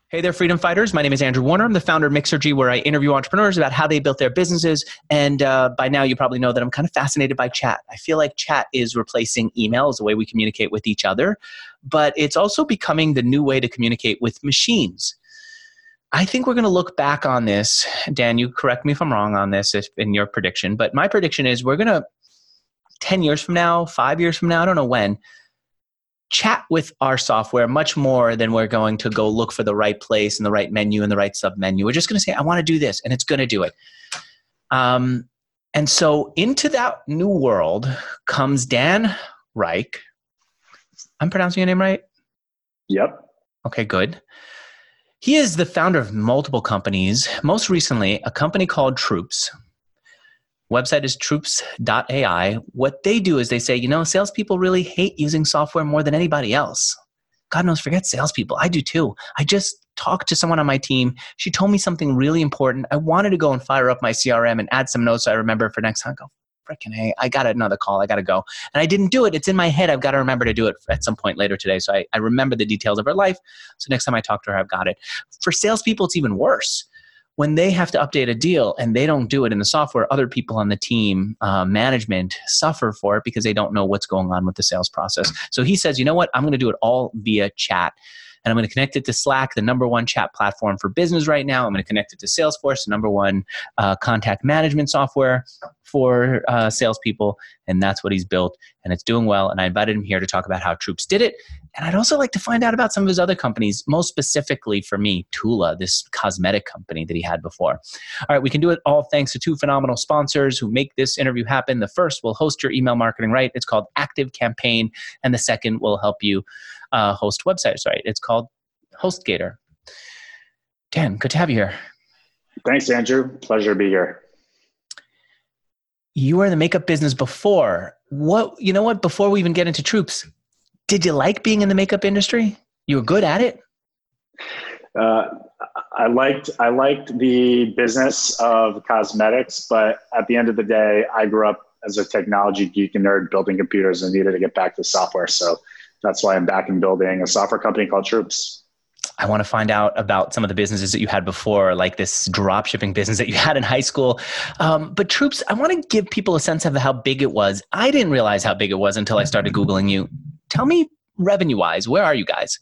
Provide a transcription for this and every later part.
Hey there, freedom fighters. My name is Andrew Warner. I'm the founder of Mixergy, where I interview entrepreneurs about how they built their businesses. And by now, you probably know that I'm kind of fascinated by chat. I feel like chat is replacing email as a way we communicate with each other, but it's also becoming the new way to communicate with machines. I think we're going to look back on this. Dan, you correct me if I'm wrong on this in your prediction, but my prediction is we're going to, 10 years from now, 5 years from now, I don't know when, chat with our software much more than we're going to go look for the right place and the right menu and the right sub-menu. We're just going to say, I want to do this, and it's going to do it. And so into that new world comes Dan Reich. I'm pronouncing your name right? Yep. Okay, good. He is the founder of multiple companies, most recently a company called Troops. Website is troops.ai. What they do is they say, salespeople really hate using software more than anybody else. God knows, forget salespeople. I do too. I just talked to someone on my team. She told me something really important. I wanted to go and fire up my CRM and add some notes so I remember for next time. Go, frickin' hey, I got another call. I got to go. And I didn't do it. It's in my head. I've got to remember to do it at some point later today. So I remember the details of her life. So next time I talk to her, I've got it. For salespeople, it's even worse. When they have to update a deal and they don't do it in the software, other people on the team, management, suffer for it because they don't know what's going on with the sales process. So he says, you know what? I'm going to do it all via chat. And I'm going to connect it to Slack, the number one chat platform for business right now. I'm going to connect it to Salesforce, the number one contact management software for salespeople. And that's what he's built. And it's doing well. And I invited him here to talk about how Troops did it. And I'd also like to find out about some of his other companies, most specifically for me, Tula, this cosmetic company that he had before. All right, we can do it all thanks to two phenomenal sponsors who make this interview happen. The first will host your email marketing right. It's called ActiveCampaign. And the second will help you host websites right. It's called HostGator. Dan, good to have you here. Thanks, Andrew. Pleasure to be here. You were in the makeup business before. Before we even get into Troops, did you like being in the makeup industry? You were good at it? I liked the business of cosmetics, but at the end of the day, I grew up as a technology geek and nerd building computers and needed to get back to software. So that's why I'm back in building a software company called Troops. I want to find out about some of the businesses that you had before, like this drop shipping business that you had in high school. But Troops, I want to give people a sense of how big it was. I didn't realize how big it was until I started Googling you. Tell me revenue-wise, where are you guys?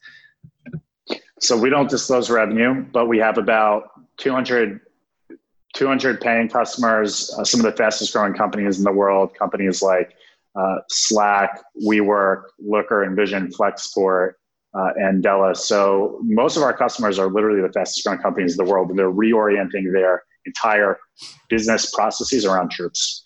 So we don't disclose revenue, but we have about 200 paying customers, some of the fastest growing companies in the world, companies like Slack, WeWork, Looker, Envision, Flexport, and Della. So most of our customers are literally the fastest growing companies in the world, and they're reorienting their entire business processes around Troops.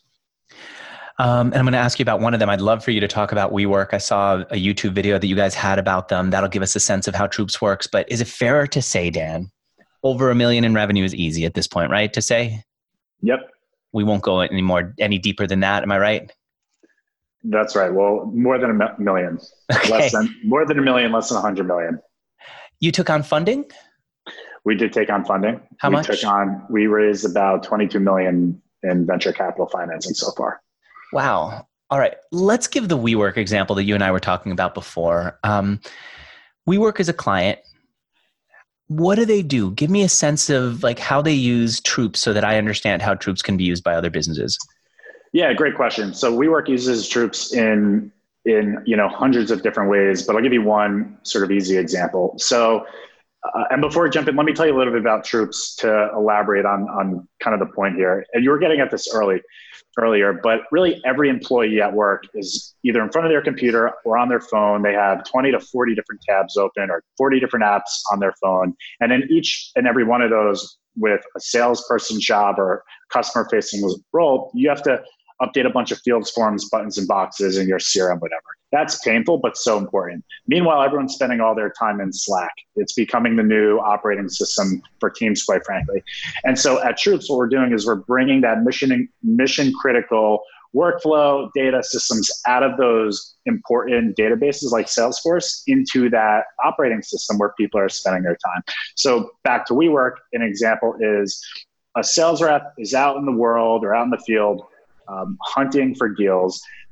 And I'm going to ask you about one of them. I'd love for you to talk about WeWork. I saw a YouTube video that you guys had about them. That'll give us a sense of how Troops works. But is it fair to say, Dan, over $1 million in revenue is easy at this point, right? To say? Yep. We won't go any deeper than that. Am I right? That's right. Well, more than $1 million. Okay. More than $1 million, less than 100 million. You took on funding? We did take on funding. How much? We raised about 22 million in venture capital financing so far. Wow. All right. Let's give the WeWork example that you and I were talking about before. WeWork is a client. What do they do? Give me a sense of how they use Troops so that I understand how Troops can be used by other businesses. Yeah, great question. So WeWork uses Troops in hundreds of different ways, but I'll give you one sort of easy example. So, and before we jump in, let me tell you a little bit about Troops to elaborate on kind of the point here. And you were getting at this earlier, but really every employee at work is either in front of their computer or on their phone. They have 20 to 40 different tabs open or 40 different apps on their phone. And in each and every one of those, with a salesperson job or customer facing role, you have to update a bunch of fields, forms, buttons, and boxes in your CRM, whatever. That's painful, but so important. Meanwhile, everyone's spending all their time in Slack. It's becoming the new operating system for teams, quite frankly. And so at Troops, what we're doing is we're bringing that mission critical workflow data systems out of those important databases like Salesforce into that operating system where people are spending their time. So back to WeWork, an example is a sales rep is out in the world or out in the field hunting for deals.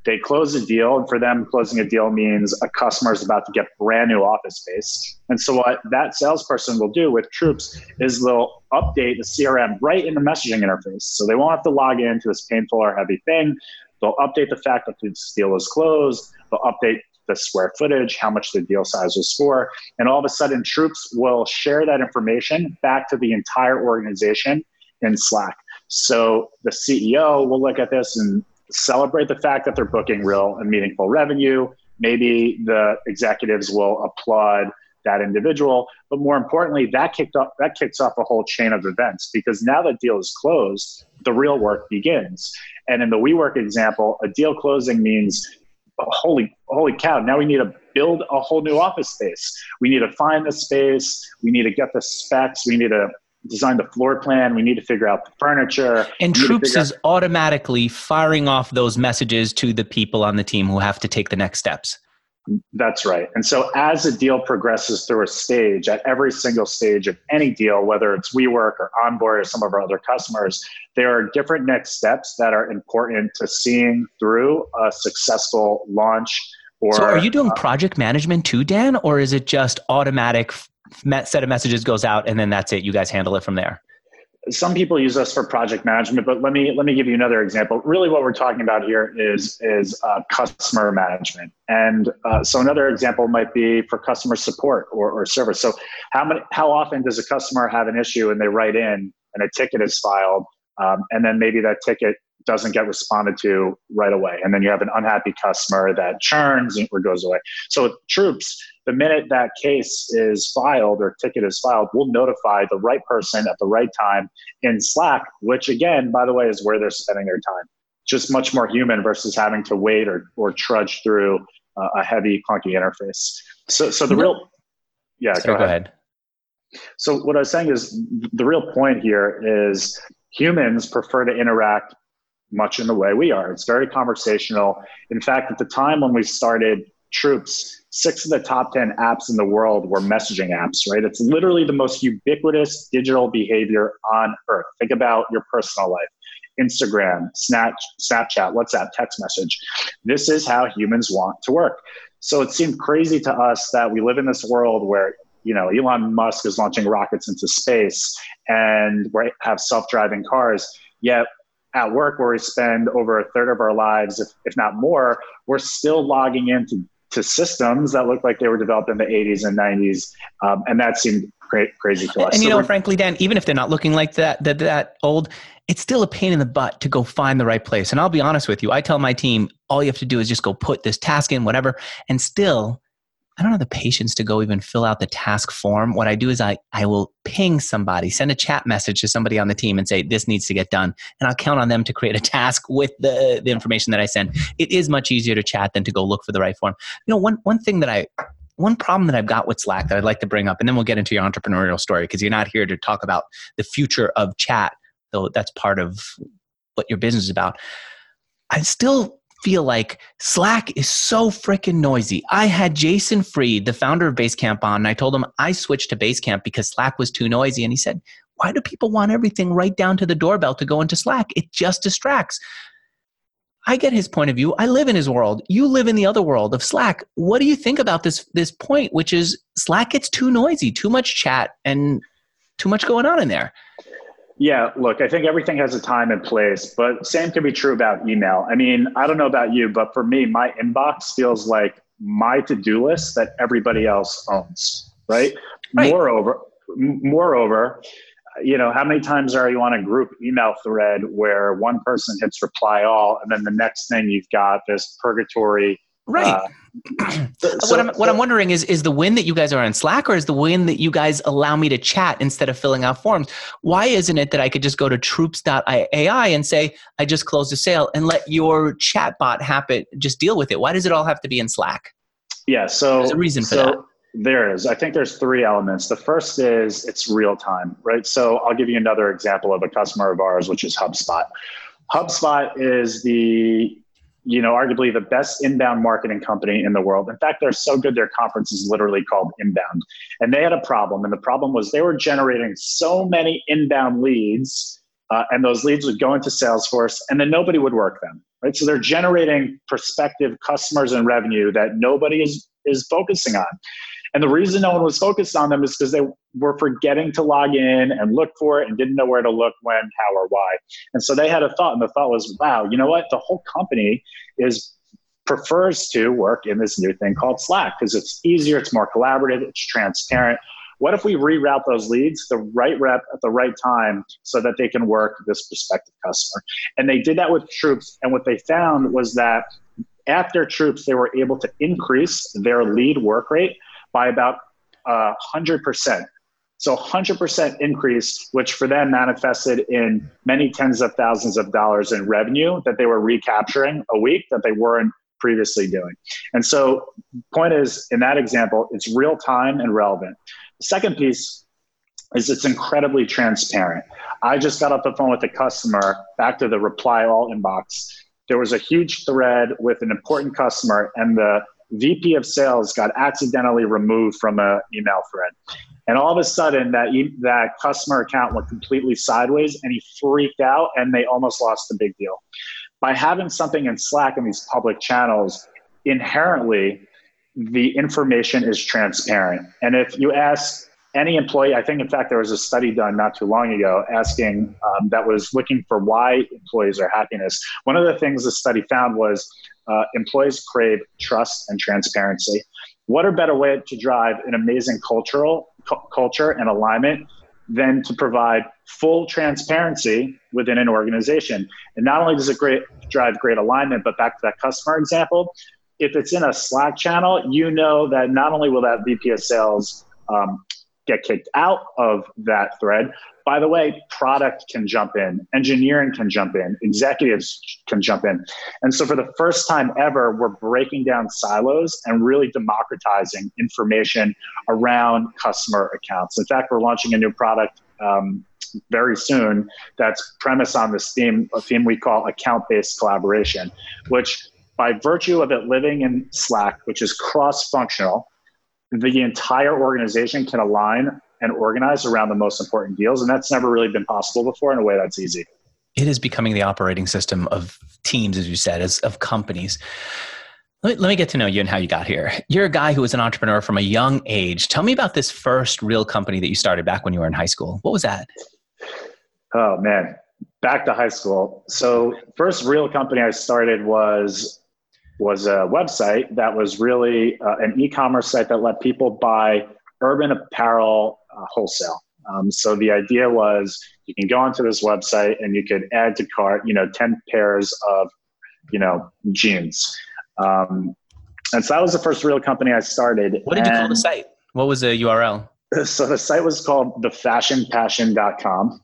They close a deal, and for them, closing a deal means a customer is about to get brand new office space. And so what that salesperson will do with Troops is they'll update the CRM right in the messaging interface. So they won't have to log into this painful or heavy thing. They'll update the fact that this deal is closed. They'll update the square footage, how much the deal size was for. And all of a sudden, Troops will share that information back to the entire organization in Slack. So the CEO will look at this and celebrate the fact that they're booking real and meaningful revenue. Maybe the executives will applaud that individual, but more importantly, that kicks off a whole chain of events, because now that deal is closed, the real work begins. And in the WeWork example, a deal closing means holy cow, now we need to build a whole new office space. We need to find the space. We need to get the specs. We need to design the floor plan. We need to figure out the furniture. And Troops is automatically firing off those messages to the people on the team who have to take the next steps. That's right. And so as a deal progresses through a stage, at every single stage of any deal, whether it's WeWork or Onboard or some of our other customers, there are different next steps that are important to seeing through a successful launch. So are you doing project management too, Dan, or is it just automatic set of messages goes out and then that's it? You guys handle it from there? Some people use us for project management, but let me give you another example. Really what we're talking about here is customer management. And so another example might be for customer support or service. So how often does a customer have an issue and they write in and a ticket is filed, and then maybe that ticket doesn't get responded to right away. And then you have an unhappy customer that churns or goes away. So with Troops, the minute that case is filed or ticket is filed, we'll notify the right person at the right time in Slack, which again, by the way, is where they're spending their time. Just much more human versus having to wait or trudge through a heavy, clunky interface. So the real, go ahead. So what I was saying is the real point here is humans prefer to interact much in the way we are. It's very conversational. In fact, at the time when we started Troops, 6 of the top 10 apps in the world were messaging apps, right? It's literally the most ubiquitous digital behavior on earth. Think about your personal life. Instagram, Snapchat, WhatsApp, text message. This is how humans want to work. So it seemed crazy to us that we live in this world where, you know, Elon Musk is launching rockets into space and we have self-driving cars, yet at work where we spend over a third of our lives, if not more, we're still logging into systems that look like they were developed in the 80s and 90s. And that seemed crazy to us. And you know, frankly, Dan, even if they're not looking like that old, it's still a pain in the butt to go find the right place. And I'll be honest with you, I tell my team, all you have to do is just go put this task in, whatever. And still, I don't have the patience to go even fill out the task form. What I do is I will ping somebody, send a chat message to somebody on the team and say, this needs to get done. And I'll count on them to create a task with the information that I send. It is much easier to chat than to go look for the right form. You know, one problem that I've got with Slack that I'd like to bring up, and then we'll get into your entrepreneurial story, because you're not here to talk about the future of chat, though that's part of what your business is about. I still feel like Slack is so freaking noisy. I had Jason Fried, the founder of Basecamp, on, and I told him I switched to Basecamp because Slack was too noisy. And he said, why do people want everything right down to the doorbell to go into Slack? It just distracts. I get his point of view. I live in his world. You live in the other world of Slack. What do you think about this point, which is Slack gets too noisy, too much chat, and too much going on in there? Yeah, look, I think everything has a time and place, but same can be true about email. I mean, I don't know about you, but for me, my inbox feels like my to-do list that everybody else owns, right? Moreover, you know, how many times are you on a group email thread where one person hits reply all, and then the next thing you've got this purgatory. Right. What I'm wondering is the win that you guys are on Slack, or is the win that you guys allow me to chat instead of filling out forms? Why isn't it that I could just go to troops.ai and say, I just closed a sale, and let your chat bot just deal with it? Why does it all have to be in Slack? Yeah. So there's a reason for that. There is. I think there's 3 elements. The first is it's real time, right? So I'll give you another example of a customer of ours, which is HubSpot. HubSpot is arguably the best inbound marketing company in the world. In fact, they're so good, their conference is literally called Inbound. And they had a problem. And the problem was they were generating so many inbound leads and those leads would go into Salesforce, and then nobody would work them, right? So they're generating prospective customers and revenue that nobody is focusing on. And the reason no one was focused on them is because they were forgetting to log in and look for it and didn't know where to look, when, how, or why. And so they had a thought, and the thought was, wow, you know what? The whole company prefers to work in this new thing called Slack because it's easier, it's more collaborative, it's transparent. What if we reroute those leads to the right rep at the right time so that they can work this prospective customer? And they did that with Troops. And what they found was that after Troops, they were able to increase their lead work rate by about 100%. So 100% increase, which for them manifested in many tens of thousands of dollars in revenue that they were recapturing a week that they weren't previously doing. And so point is, in that example, it's real time and relevant. The second piece is it's incredibly transparent. I just got off the phone with a customer, back to the reply all inbox. There was a huge thread with an important customer, and the VP of sales got accidentally removed from an email thread. And all of a sudden, that customer account went completely sideways, and he freaked out, and they almost lost a big deal. By having something in Slack in these public channels, inherently, the information is transparent. And if you ask any employee, I think, in fact, there was a study done not too long ago asking that was looking for why employees are happiness. One of the things the study found was employees crave trust and transparency. What a better way to drive an amazing culture and alignment than to provide full transparency within an organization? And not only does it drive great alignment, but back to that customer example, if it's in a Slack channel, you know that not only will that VP of sales get kicked out of that thread, by the way, product can jump in, engineering can jump in, executives can jump in. And so for the first time ever, we're breaking down silos and really democratizing information around customer accounts. In fact, we're launching a new product very soon that's premised on this theme, a theme we call account-based collaboration, which by virtue of it living in Slack, which is cross-functional, the entire organization can align and organize around the most important deals. And that's never really been possible before in a way that's easy. It is becoming the operating system of teams, as you said, of companies. Let me get to know you and how you got here. You're a guy who was an entrepreneur from a young age. Tell me about this first real company that you started back when you were in high school. What was that? Oh, man. Back to high school. So first real company I started was a website that was really an e-commerce site that let people buy urban apparel wholesale. So the idea was you can go onto this website and you could add to cart, 10 pairs of, jeans. And so that was the first real company I started. What did you call the site? What was the URL? So the site was called thefashionpassion.com.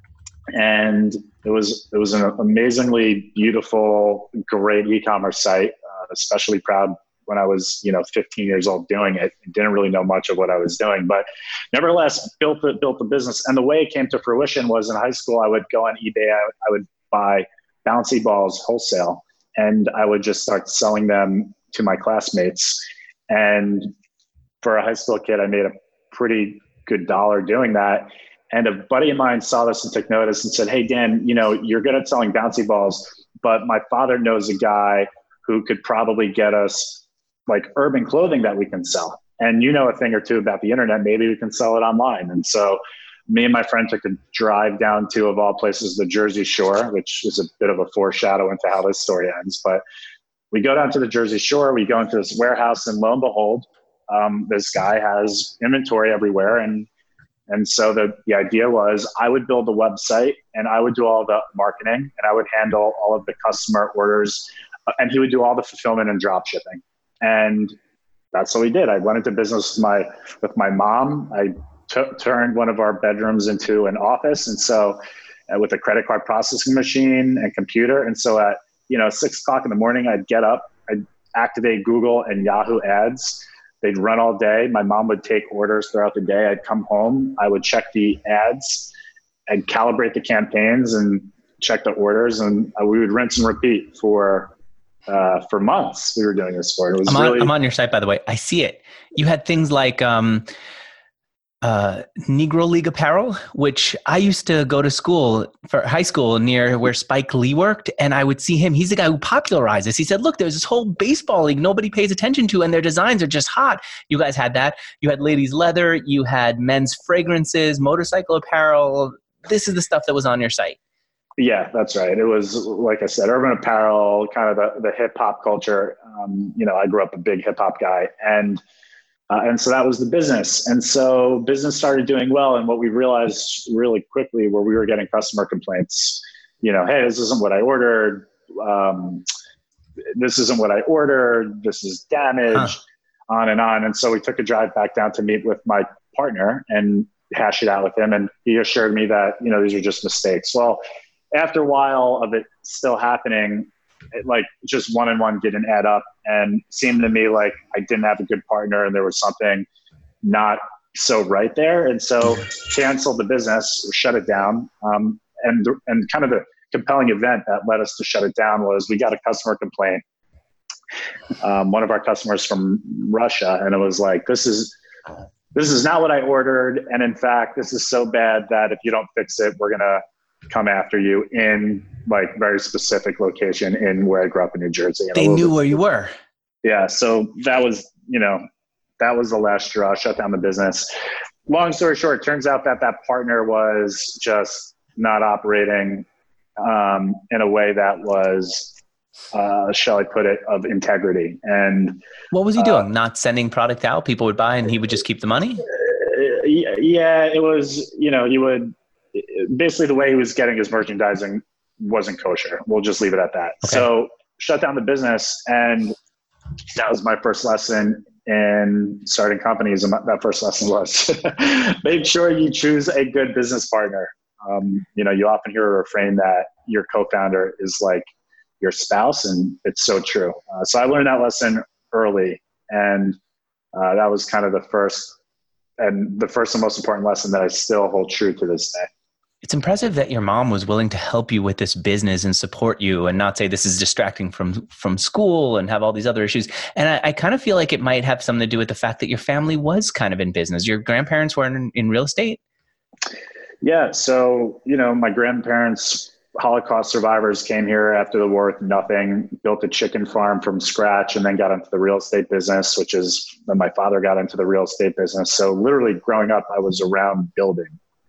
And it was an amazingly beautiful, great e-commerce site. Especially proud when I was, 15 years old doing it. Didn't really know much of what I was doing, but nevertheless built the business. And the way it came to fruition was in high school, I would go on eBay. I would buy bouncy balls wholesale, and I would just start selling them to my classmates. And for a high school kid, I made a pretty good dollar doing that. And a buddy of mine saw this and took notice and said, "Hey, Dan, you're good at selling bouncy balls, but my father knows a guy who could probably get us like urban clothing that we can sell. And a thing or two about the internet, maybe we can sell it online." And so me and my friend took a drive down to, of all places, the Jersey Shore, which is a bit of a foreshadow into how this story ends. But we go down to the Jersey Shore, we go into this warehouse, and lo and behold, this guy has inventory everywhere. And so the idea was I would build the website and I would do all the marketing and I would handle all of the customer orders, and he would do all the fulfillment and drop shipping. And that's what we did. I went into business with my mom. I turned one of our bedrooms into an office. And so with a credit card processing machine and computer. And so at 6:00 in the morning, I'd get up, I'd activate Google and Yahoo ads. They'd run all day. My mom would take orders throughout the day. I'd come home. I would check the ads. I'd calibrate the campaigns and check the orders. And we would rinse and repeat for months. We were doing this for it. I'm on your site, by the way. I see it. You had things like Negro League apparel, which I used to go to school for high school near where Spike Lee worked. And I would see him. He's the guy who popularized this. He said, look, there's this whole baseball league nobody pays attention to, and their designs are just hot. You guys had that. You had ladies' leather. You had men's fragrances, motorcycle apparel. This is the stuff that was on your site. Yeah, that's right. It was, like I said, urban apparel, kind of the hip hop culture. I grew up a big hip hop guy, and so that was the business. And so business started doing well. And what we realized really quickly were we were getting customer complaints, hey, this isn't what I ordered. This isn't what I ordered. This is damaged, on and on. And so we took a drive back down to meet with my partner and hash it out with him. And he assured me that, these are just mistakes. Well, after a while of it still happening, just one and one didn't add up, and seemed to me like I didn't have a good partner and there was something not so right there. And so canceled the business, or shut it down. And kind of the compelling event that led us to shut it down was we got a customer complaint. One of our customers from Russia, and it was like, this is not what I ordered. And in fact, this is so bad that if you don't fix it, we're going to come after you in very specific location in where I grew up in New Jersey. They knew where you were. Yeah. So that was the last straw, shut down the business. Long story short, turns out that partner was just not operating in a way that was, shall I put it, of integrity. And what was he doing? Not sending product out? People would buy and he would just keep the money? Yeah, it was, he would, basically the way he was getting his merchandising wasn't kosher. We'll just leave it at that. Okay. So shut down the business. And that was my first lesson in starting companies. And that first lesson was make sure you choose a good business partner. You often hear a refrain that your co-founder is like your spouse, and it's so true. So I learned that lesson early, and that was kind of the first and most important lesson that I still hold true to this day. It's impressive that your mom was willing to help you with this business and support you and not say this is distracting from school and have all these other issues. And I kind of feel like it might have something to do with the fact that your family was kind of in business. Your grandparents were in real estate? Yeah. So, my grandparents, Holocaust survivors, came here after the war with nothing, built a chicken farm from scratch, and then got into the real estate business, which is when my father got into the real estate business. So literally growing up, I was around building.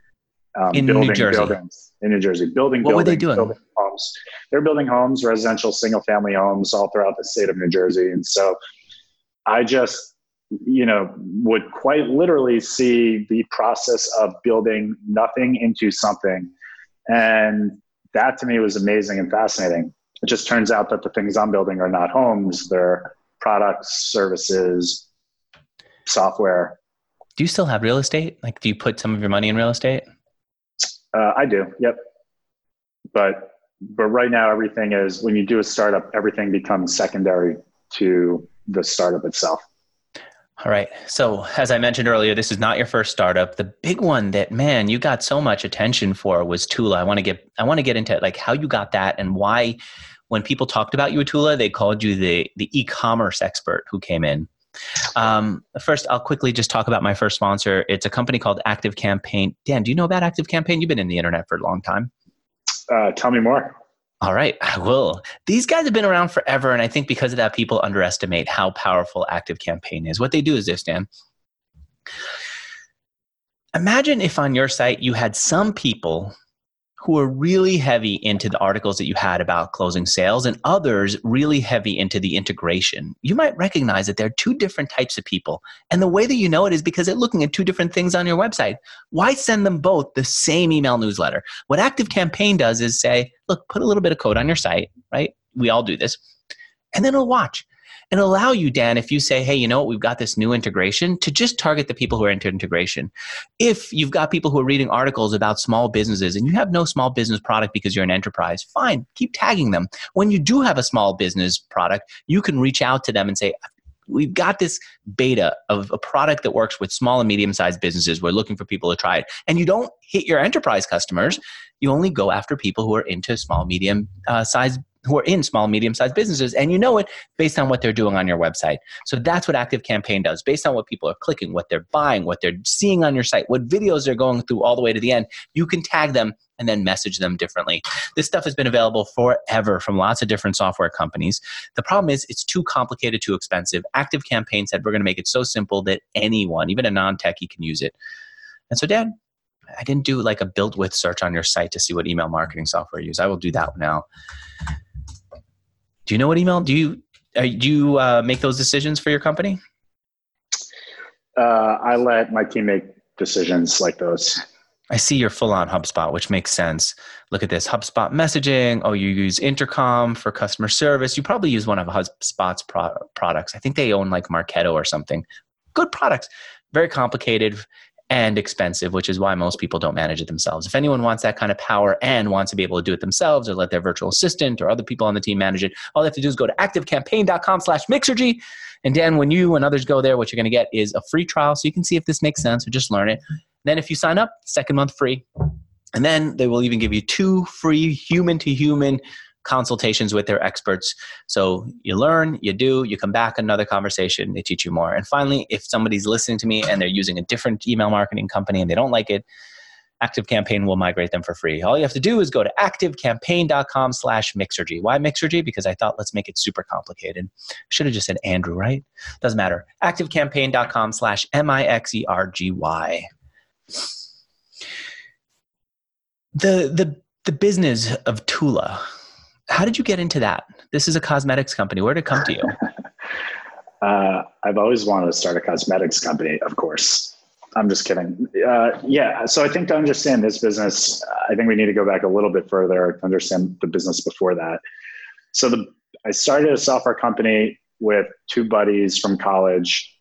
In New Jersey. Building. What were they doing? Building homes. They're building homes, residential single family homes all throughout the state of New Jersey. And so I just, would quite literally see the process of building nothing into something. And that to me was amazing and fascinating. It just turns out that the things I'm building are not homes. They're products, services, software. Do you still have real estate? Do you put some of your money in real estate? I do. Yep. But right now, everything is, when you do a startup, everything becomes secondary to the startup itself. All right. So as I mentioned earlier, this is not your first startup. The big one that, man, you got so much attention for was Tula. I want to get into how you got that and why, when people talked about you at Tula, they called you the e-commerce expert who came in. First, I'll quickly just talk about my first sponsor. It's a company called ActiveCampaign. Dan, do you know about ActiveCampaign? You've been in the internet for a long time. Tell me more. All right, I will. These guys have been around forever, and I think because of that, people underestimate how powerful ActiveCampaign is. What they do is this, Dan. Imagine if on your site you had some people who are really heavy into the articles that you had about closing sales and others really heavy into the integration. You might recognize that there are two different types of people. And the way that you know it is because they're looking at two different things on your website. Why send them both the same email newsletter? What ActiveCampaign does is say, look, put a little bit of code on your site, right? We all do this. And then it'll watch. And allow you, Dan, if you say, hey, you know what, we've got this new integration, to just target the people who are into integration. If you've got people who are reading articles about small businesses and you have no small business product because you're an enterprise, fine, keep tagging them. When you do have a small business product, you can reach out to them and say, we've got this beta of a product that works with small and medium-sized businesses. We're looking for people to try it. And you don't hit your enterprise customers. You only go after people who are into small, medium-sized who are in small, medium-sized businesses, and you know it based on what they're doing on your website. So that's what ActiveCampaign does. Based on what people are clicking, what they're buying, what they're seeing on your site, what videos they're going through all the way to the end, you can tag them and then message them differently. This stuff has been available forever from lots of different software companies. The problem is it's too complicated, too expensive. ActiveCampaign said we're going to make it so simple that anyone, even a non-techie, can use it. And so, Dan, I didn't do like a built with search on your site to see what email marketing software you use. I will do that now. Do you know what email? Do you make those decisions for your company? I let my team make decisions like those. I see you're full on HubSpot, which makes sense. Look at this, HubSpot messaging. Oh, you use Intercom for customer service. You probably use one of HubSpot's products. I think they own like Marketo or something. Good products, very complicated and expensive, which is why most people don't manage it themselves. If anyone wants that kind of power and wants to be able to do it themselves or let their virtual assistant or other people on the team manage it, all they have to do is go to activecampaign.com/Mixergy. And Dan, when you and others go there, what you're going to get is a free trial so you can see if this makes sense or just learn it. Then if you sign up, second month free. And then they will even give you 2 free human-to-human consultations with their experts. So you learn, you do, you come back, another conversation, they teach you more. And finally, if somebody's listening to me and they're using a different email marketing company and they don't like it, ActiveCampaign will migrate them for free. All you have to do is go to activecampaign.com/Mixergy. Why Mixergy? Because I thought, let's make it super complicated. Should have just said Andrew, right? Doesn't matter. activecampaign.com/Mixergy. The business of Tula. How did you get into that? This is a cosmetics company. Where did it come to you? I've always wanted to start a cosmetics company, of course. I'm just kidding. Yeah. So I think to understand this business, I think we need to go back a little bit further to understand the business before that. So I started a software company with 2 buddies from college,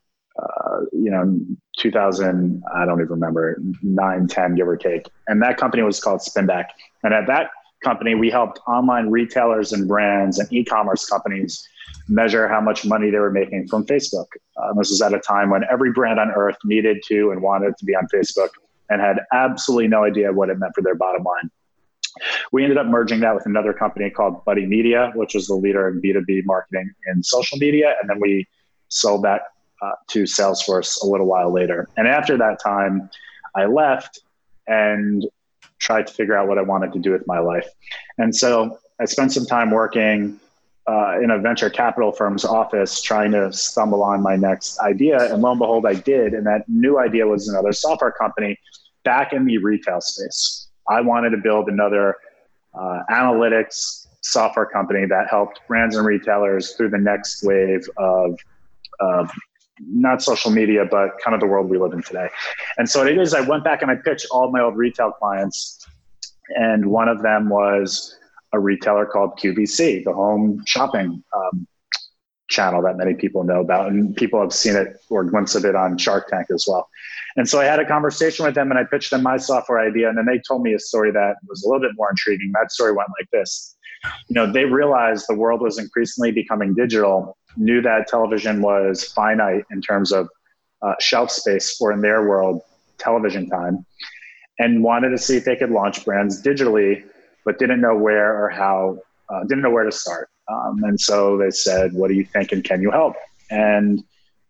2000, I don't even remember, 9, 10, give or take. And that company was called Spinback. And at that company, we helped online retailers and brands and e-commerce companies measure how much money they were making from Facebook. This was at a time when every brand on earth needed to and wanted to be on Facebook and had absolutely no idea what it meant for their bottom line. We ended up merging that with another company called Buddy Media, which was the leader in B2B marketing in social media. And then we sold that to Salesforce a little while later. And after that time, I left and tried to figure out what I wanted to do with my life. And so I spent some time working in a venture capital firm's office trying to stumble on my next idea. And lo and behold, I did. And that new idea was another software company back in the retail space. I wanted to build another analytics software company that helped brands and retailers through the next wave of not social media, but kind of the world we live in today. And so what it is, I went back and I pitched all my old retail clients. And one of them was a retailer called QVC, the home shopping channel that many people know about. And people have seen it or glimpsed of it on Shark Tank as well. And so I had a conversation with them and I pitched them my software idea. And then they told me a story that was a little bit more intriguing. That story went like this. They realized the world was increasingly becoming digital, knew that television was finite in terms of shelf space for, in their world, television time, and wanted to see if they could launch brands digitally, but didn't know where or how, didn't know where to start. And so they said, what do you think and can you help? And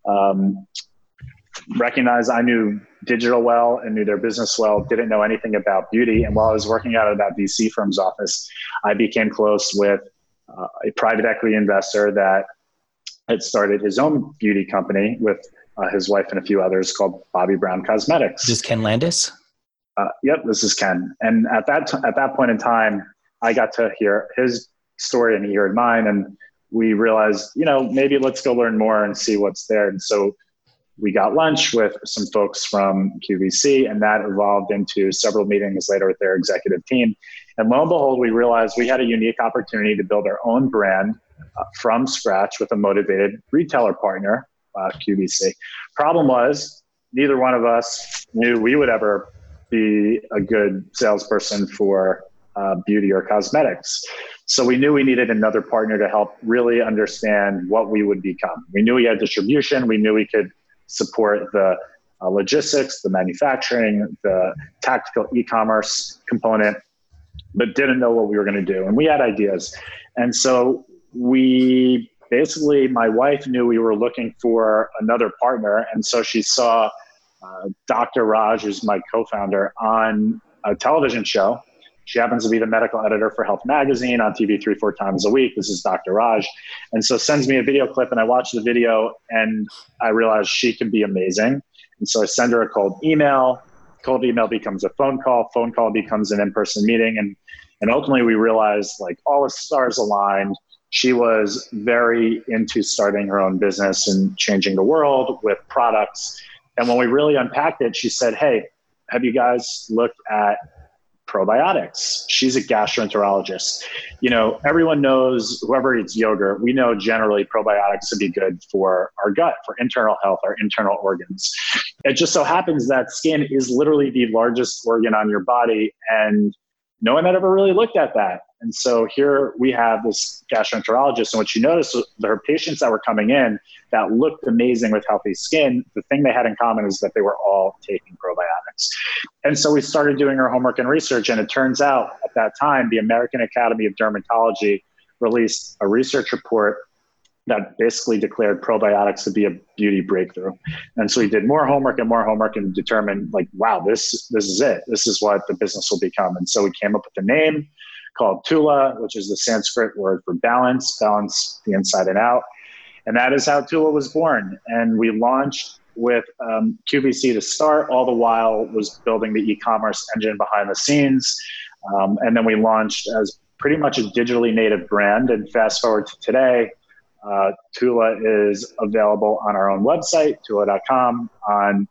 recognized I knew digital well and knew their business well, didn't know anything about beauty. And while I was working out of that VC firm's office, I became close with a private equity investor that had started his own beauty company with his wife and a few others called Bobbi Brown Cosmetics. Is this Ken Landis? Yep, this is Ken. And at that point in time, I got to hear his story and he heard mine. And we realized, maybe let's go learn more and see what's there. And so we got lunch with some folks from QVC, and that evolved into several meetings later with their executive team. And lo and behold, we realized we had a unique opportunity to build our own brand from scratch with a motivated retailer partner, QVC. Problem was, neither one of us knew we would ever be a good salesperson for beauty or cosmetics. So we knew we needed another partner to help really understand what we would become. We knew we had distribution. We knew we could support the logistics, the manufacturing, the tactical e-commerce component, but didn't know what we were going to do. And we had ideas. And so my wife knew we were looking for another partner. And so she saw Dr. Raj, who's my co-founder, on a television show. She happens to be the medical editor for Health Magazine on TV 3-4 times a week. This is Dr. Raj. And so sends me a video clip, and I watch the video and I realize she can be amazing. And so I send her a cold email. Cold email becomes a phone call. Phone call becomes an in-person meeting. And ultimately we realized, like, all the stars aligned. She was very into starting her own business and changing the world with products. And when we really unpacked it, she said, hey, have you guys looked at probiotics? She's a gastroenterologist. Everyone knows, whoever eats yogurt, we know generally probiotics to be good for our gut, for internal health, our internal organs. It just so happens that skin is literally the largest organ on your body, and no one had ever really looked at that. And so here we have this gastroenterologist, and what she noticed was her patients that were coming in that looked amazing with healthy skin, the thing they had in common is that they were all taking probiotics. And so we started doing our homework and research, and it turns out at that time, the American Academy of Dermatology released a research report that basically declared probiotics to be a beauty breakthrough. And so we did more homework and determined, like, wow, this is it. This is what the business will become. And so we came up with a name called Tula, which is the Sanskrit word for balance the inside and out. And that is how Tula was born. And we launched with QVC to start, all the while was building the e-commerce engine behind the scenes. And then we launched as pretty much a digitally native brand. And fast forward to today, Tula is available on our own website, tula.com, on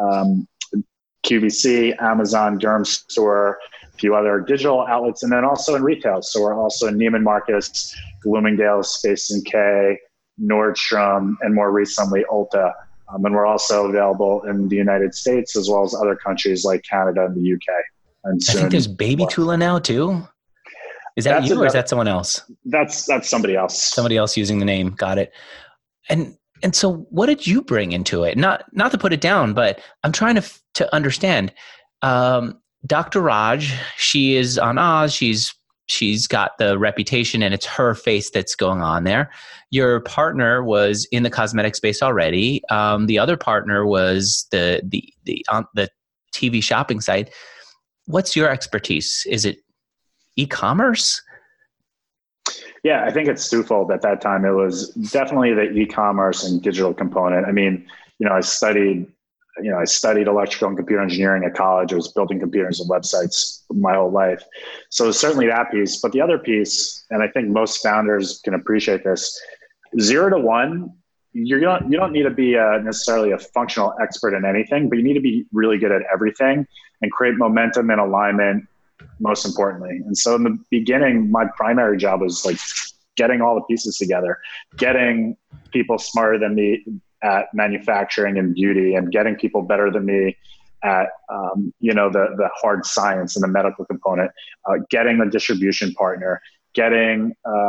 QVC, Amazon, Derm Store, a few other digital outlets, and then also in retail. So we're also in Neiman Marcus, Bloomingdale's, Space NK, Nordstrom, and more recently Ulta. And we're also available in the United States as well as other countries like Canada and the UK. And I think there's Baby Tula now too. Is that you or is that someone else? That's somebody else. Somebody else using the name. Got it. And so what did you bring into it? Not to put it down, but I'm trying to understand. Dr. Raj, she is on Oz. She's got the reputation, and it's her face that's going on there. Your partner was in the cosmetic space already. The other partner was the TV shopping site. What's your expertise? Is it e-commerce? Yeah, I think it's twofold. At that time, it was definitely the e-commerce and digital component. I mean, I studied electrical and computer engineering at college. I was building computers and websites my whole life. So certainly that piece, but the other piece, and I think most founders can appreciate this, 0 to 1, you don't need to be necessarily a functional expert in anything, but you need to be really good at everything and create momentum and alignment, most importantly. And so in the beginning, my primary job was like getting all the pieces together, getting people smarter than me at manufacturing and beauty, and getting people better than me at the hard science and the medical component, getting the distribution partner, getting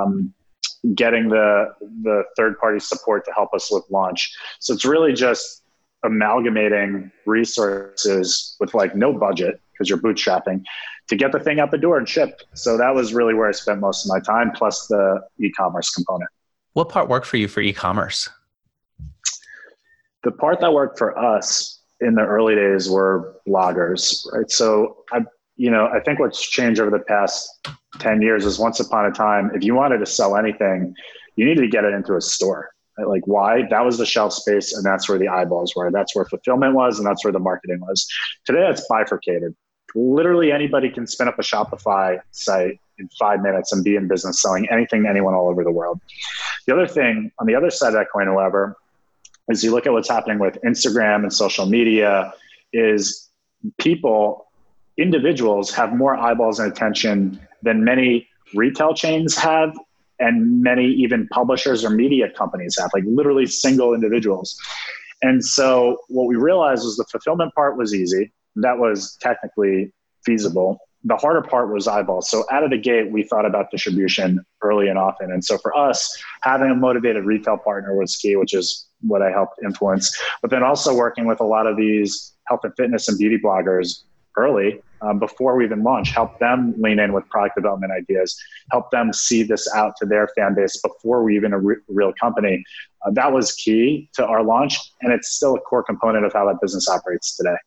the third-party support to help us with launch. So it's really just amalgamating resources with like no budget, because you're bootstrapping, to get the thing out the door and shipped. So that was really where I spent most of my time, plus the e-commerce component. What part worked for you for e-commerce? The part that worked for us in the early days were bloggers, right? So I think what's changed over the past 10 years is, once upon a time, if you wanted to sell anything, you needed to get it into a store. Right? Like, why? That was the shelf space, and that's where the eyeballs were. That's where fulfillment was, and that's where the marketing was. Today, it's bifurcated. Literally anybody can spin up a Shopify site in 5 minutes and be in business selling anything to anyone all over the world. The other thing, on the other side of that coin, however, is you look at what's happening with Instagram and social media, is individuals have more eyeballs and attention than many retail chains have, and many even publishers or media companies have, like literally single individuals. And so what we realized was the fulfillment part was easy. That was technically feasible. The harder part was eyeballs. So out of the gate, we thought about distribution early and often. And so for us, having a motivated retail partner was key, which is what I helped influence. But then also working with a lot of these health and fitness and beauty bloggers early, before we even launch, help them lean in with product development ideas, help them see this out to their fan base before we even a real company. That was key to our launch, and it's still a core component of how that business operates today.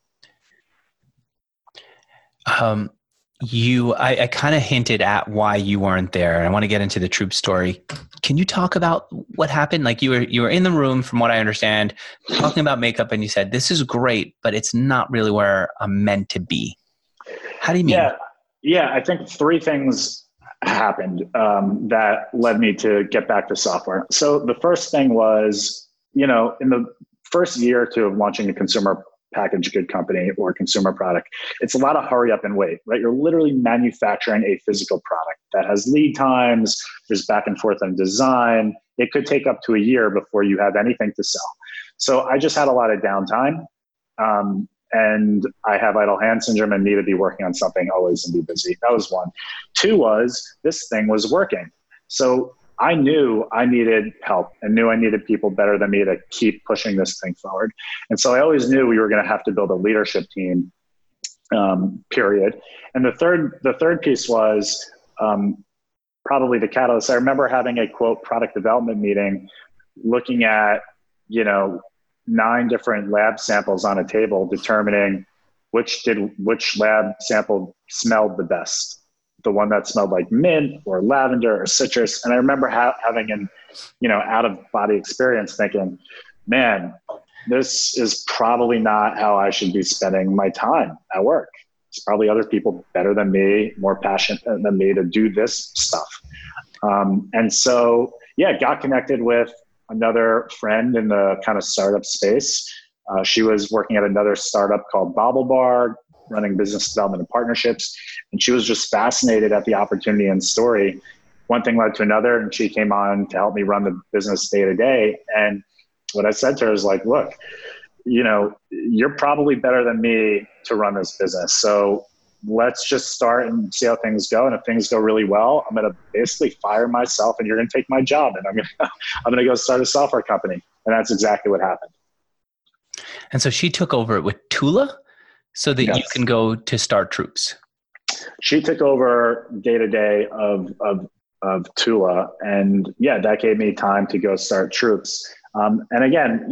I kind of hinted at why you weren't there. I want to get into the Troop story. Can you talk about what happened? Like you were in the room, from what I understand, talking about makeup, and you said, "This is great, but it's not really where I'm meant to be." How do you mean? Yeah. I think three things happened that led me to get back to software. So the first thing was, in the first year or two of launching a consumer packaged good company or consumer product, it's a lot of hurry up and wait, right? You're literally manufacturing a physical product that has lead times. There's back and forth on design. It could take up to a year before you have anything to sell. So I just had a lot of downtime. And I have idle hand syndrome and need to be working on something always and be busy. That was one. Two was, this thing was working. So I knew I needed help and knew I needed people better than me to keep pushing this thing forward. And so I always knew we were going to have to build a leadership team, period. And the third piece was probably the catalyst. I remember having a quote product development meeting, looking at, 9 different lab samples on a table, determining which lab sample smelled the best. The one that smelled like mint or lavender or citrus. And I remember having an, out of body experience, thinking, man, this is probably not how I should be spending my time at work. It's probably other people better than me, more passionate than me to do this stuff. And so, got connected with another friend in the kind of startup space. She was working at another startup called BaubleBar, running business development and partnerships. And she was just fascinated at the opportunity and story. One thing led to another, and she came on to help me run the business day to day. And what I said to her is like, look, you're probably better than me to run this business. So let's just start and see how things go. And if things go really well, I'm going to basically fire myself and you're going to take my job. And I'm going to go start a software company. And that's exactly what happened. And so she took over it with Tula so that you can go to start Troops. She took over day to day of Tula. And that gave me time to go start Troops. And again,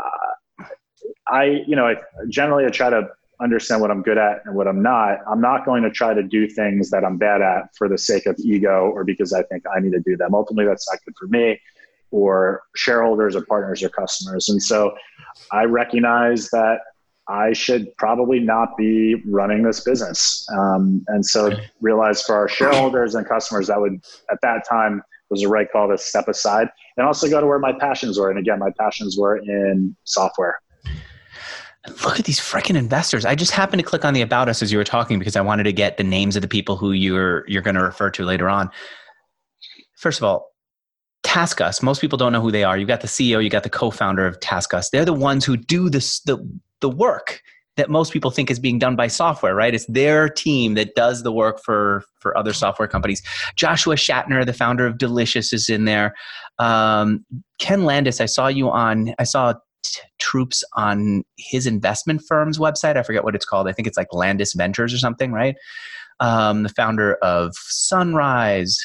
I generally try to understand what I'm good at and what I'm not. I'm not going to try to do things that I'm bad at for the sake of ego or because I think I need to do them. Ultimately, that's not good for me or shareholders or partners or customers. And so I recognize that I should probably not be running this business. And so realize for our shareholders and customers, that would, at that time, was the right call to step aside and also go to where my passions were. And again, my passions were in software. Look at these freaking investors. I just happened to click on the About Us as you were talking because I wanted to get the names of the people who you're going to refer to later on. First of all, TaskUs. Most people don't know who they are. You've got the CEO, you got the co-founder of TaskUs. They're the ones who do this, the work that most people think is being done by software, right? It's their team that does the work for other software companies. Joshua Shatner, the founder of Delicious, is in there. Ken Landis, I saw Troops on his investment firm's website. I forget what it's called. I think it's like Landis Ventures or something, right? The founder of Sunrise,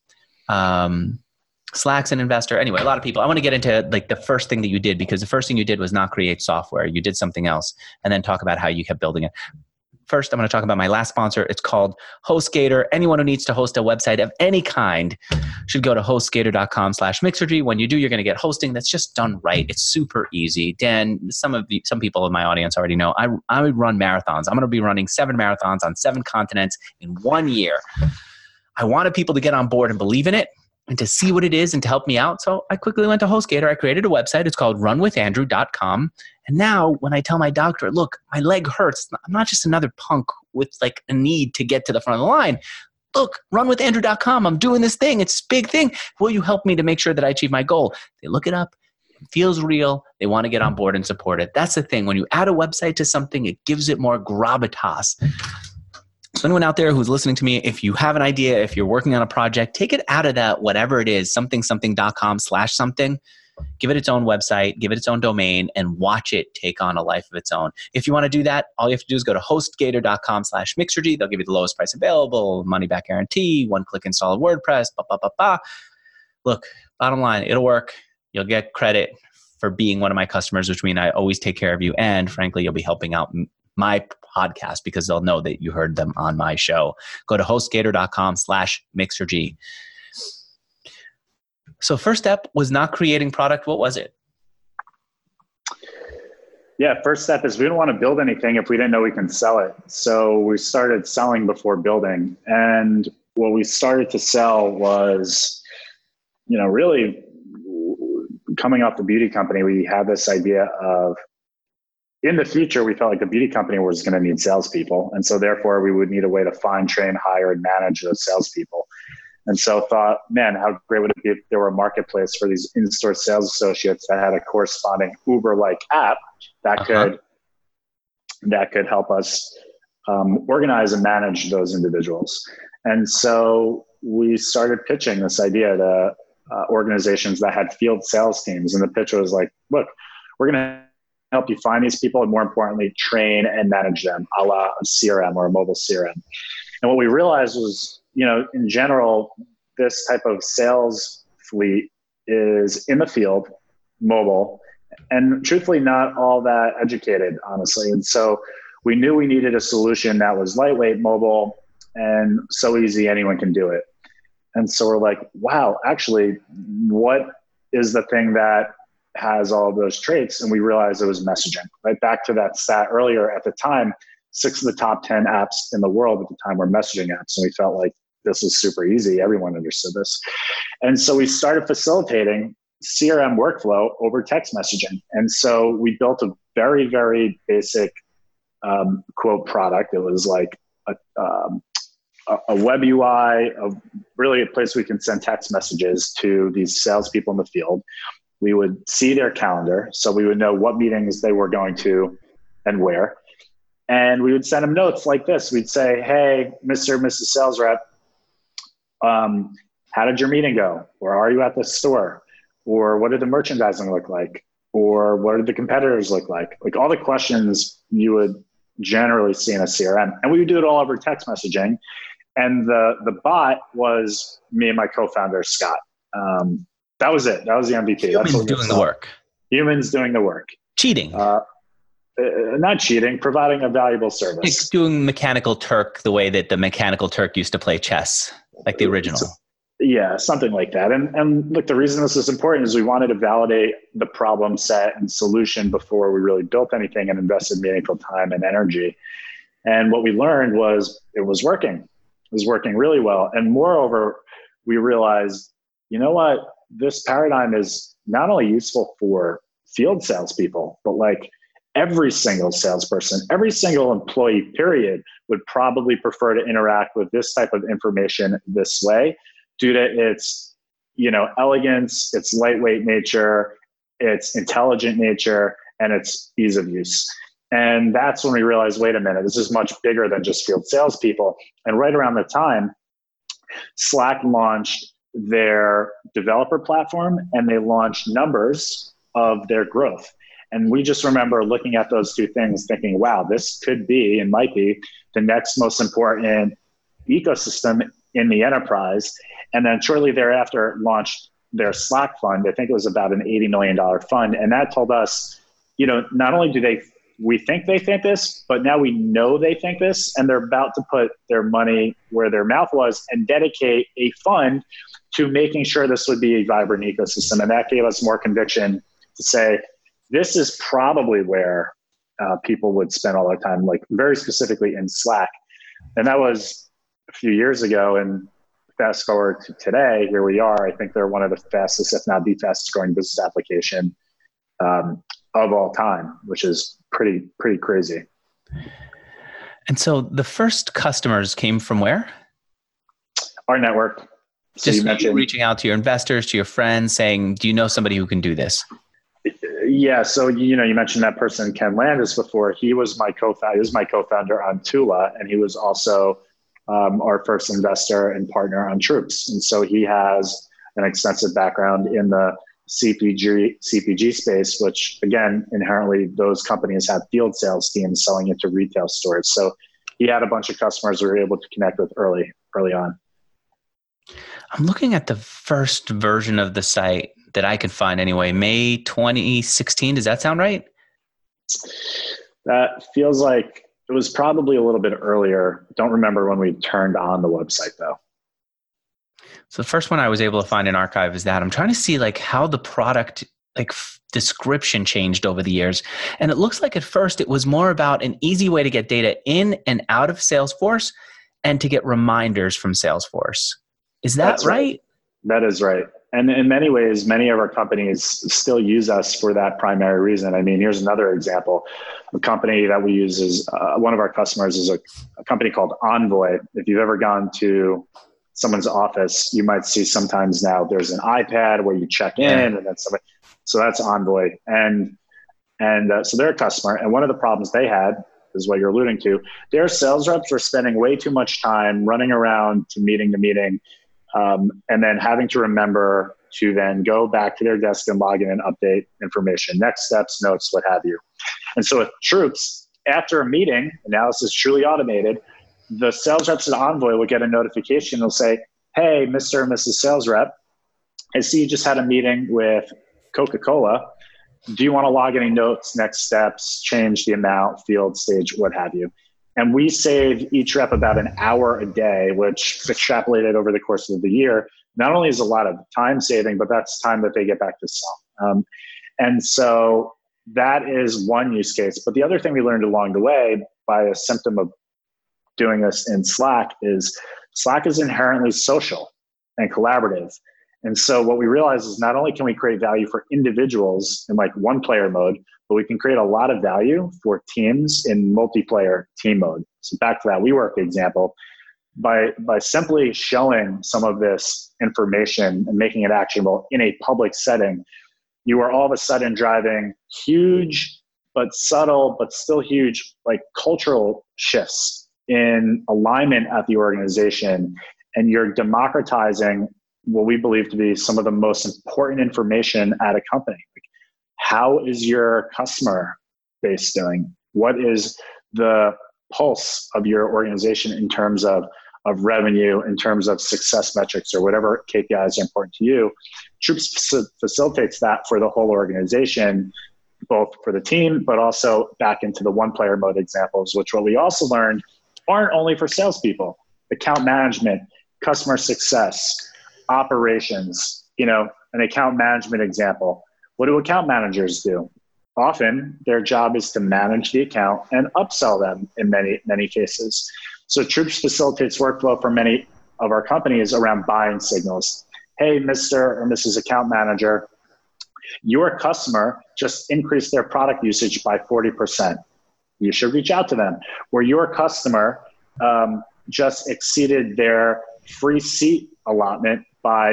Slack's an investor. Anyway, a lot of people. I want to get into like the first thing that you did, because the first thing you did was not create software. You did something else, and then talk about how you kept building it. First, I'm going to talk about my last sponsor. It's called HostGator. Anyone who needs to host a website of any kind should go to hostgator.com/Mixergy. When you do, you're going to get hosting that's just done right. It's super easy. Dan, some people in my audience already know I would run marathons. I'm going to be running 7 marathons on 7 continents in 1 year. I wanted people to get on board and believe in it and to see what it is and to help me out. So I quickly went to HostGator. I created a website. It's called runwithandrew.com. And now when I tell my doctor, look, my leg hurts, I'm not just another punk with like a need to get to the front of the line. Look, runwithandrew.com. I'm doing this thing. It's a big thing. Will you help me to make sure that I achieve my goal? They look it up. It feels real. They want to get on board and support it. That's the thing. When you add a website to something, it gives it more gravitas. So anyone out there who's listening to me, if you have an idea, if you're working on a project, take it out of that, whatever it is, something.com/something. give it its own website, give it its own domain, and watch it take on a life of its own. If you want to do that, all you have to do is go to hostgator.com/Mixergy. They'll give you the lowest price available, money back guarantee, one-click install of WordPress, Look, bottom line, it'll work. You'll get credit for being one of my customers, which means I always take care of you. And frankly, you'll be helping out my podcast because they'll know that you heard them on my show. Go to hostgator.com/Mixergy. So first step was not creating product. What was it? Yeah, first step is we didn't want to build anything if we didn't know we can sell it. So we started selling before building. And what we started to sell was, really coming off the beauty company, we had this idea of, in the future, we felt like the beauty company was going to need salespeople. And so therefore we would need a way to find, train, hire, and manage those salespeople. And so thought, man, how great would it be if there were a marketplace for these in-store sales associates that had a corresponding Uber-like app that could help us organize and manage those individuals. And so we started pitching this idea to organizations that had field sales teams. And the pitch was like, look, we're going to help you find these people and more importantly, train and manage them a la a CRM or a mobile CRM. And what we realized was, in general, this type of sales fleet is in the field, mobile, and truthfully not all that educated, honestly. And so we knew we needed a solution that was lightweight, mobile, and so easy anyone can do it. And so we're like, wow, actually, what is the thing that has all of those traits? And we realized it was messaging. Right back to that stat earlier, at the time, 6 of the top 10 apps in the world at the time were messaging apps. And we felt like this was super easy. Everyone understood this. And so we started facilitating CRM workflow over text messaging. And so we built a very, very basic quote product. It was like a web UI, of really a place we can send text messages to these salespeople in the field. We would see their calendar, so we would know what meetings they were going to and where. And we would send them notes like this. We'd say, hey, Mr. and Mrs. Sales Rep, how did your meeting go? Or are you at the store? Or what did the merchandising look like? Or what did the competitors look like? Like all the questions you would generally see in a CRM. And we would do it all over text messaging. And the bot was me and my co-founder, Scott. That was it. That was the MVP. Humans doing the work. Humans doing the work. Cheating. Not cheating, providing a valuable service. Like doing Mechanical Turk the way that the Mechanical Turk used to play chess, like the original. Yeah, something like that. And look, the reason this is important is we wanted to validate the problem set and solution before we really built anything and invested meaningful time and energy. And what we learned was it was working. It was working really well. And moreover, we realized, you know what, this paradigm is not only useful for field salespeople, but like every single salesperson, every single employee, period, would probably prefer to interact with this type of information this way due to its, elegance, its lightweight nature, its intelligent nature, and its ease of use. And that's when we realized, wait a minute, this is much bigger than just field salespeople. And right around the time, Slack launched their developer platform and they launched numbers of their growth. And we just remember looking at those two things thinking, wow, this could be and might be the next most important ecosystem in the enterprise. And then shortly thereafter launched their Slack fund. I think it was about an $80 million fund. And that told us, not only do we think they think this, but now we know they think this, and they're about to put their money where their mouth was and dedicate a fund to making sure this would be a vibrant ecosystem. And that gave us more conviction to say, this is probably where people would spend all their time, like very specifically in Slack. And that was a few years ago. And fast forward to today, here we are. I think they're one of the fastest, if not the fastest growing business application of all time, which is pretty crazy. And so the first customers came from where? Our network. So Just you reaching out to your investors, to your friends, saying, do you know somebody who can do this? Yeah. So, you mentioned that person, Ken Landis, before. He was my co-founder. He was my co-founder on Tula, and he was also our first investor and partner on Troops. And so he has an extensive background in the CPG space, which again, inherently those companies have field sales teams selling it to retail stores. So he had a bunch of customers we were able to connect with early on. I'm looking at the first version of the site that I could find anyway, May 2016. Does that sound right? That feels like it was probably a little bit earlier. Don't remember when we turned on the website though. So the first one I was able to find in archive is that. I'm trying to see like how the product description changed over the years. And it looks like at first it was more about an easy way to get data in and out of Salesforce and to get reminders from Salesforce. Is that right? That is right. And in many ways, many of our companies still use us for that primary reason. I mean, here's another example. A company that we use is one of our customers is a company called Envoy. If you've ever gone to someone's office, you might see sometimes now there's an iPad where you check in, and then somebody. So that's Envoy, and so they're a customer. And one of the problems they had is what you're alluding to. Their sales reps were spending way too much time running around to meeting to meeting. And then having to remember to then go back to their desk and log in and update information, next steps, notes, what have you. And so with Troops, after a meeting, and now this is truly automated, the sales reps at Envoy will get a notification. They'll say, hey, Mr. and Mrs. Sales Rep, I see you just had a meeting with Coca-Cola. Do you want to log any notes, next steps, change the amount, field, stage, what have you? And we save each rep about an hour a day, which extrapolated over the course of the year, not only is a lot of time saving, but that's time that they get back to sell. And so that is one use case. But the other thing we learned along the way by a symptom of doing this in Slack is inherently social and collaborative. And so what we realize is not only can we create value for individuals in like one player mode, but we can create a lot of value for teams in multiplayer team mode. So back to that WeWork example, by simply showing some of this information and making it actionable in a public setting, you are all of a sudden driving huge, but subtle, but still huge, like cultural shifts in alignment at the organization. And you're democratizing what we believe to be some of the most important information at a company. Like, how is your customer base doing? What is the pulse of your organization in terms of revenue, in terms of success metrics, or whatever KPIs are important to you? Troops facilitates that for the whole organization, both for the team, but also back into the one player mode examples, which what we also learned aren't only for salespeople, account management, customer success, operations. An account management example. What do account managers do? Often their job is to manage the account and upsell them in many cases. So Troops facilitates workflow for many of our companies around buying signals. Hey, Mr. or Mrs. Account Manager, your customer just increased their product usage by 40%. You should reach out to them. Or your customer just exceeded their free seat allotment by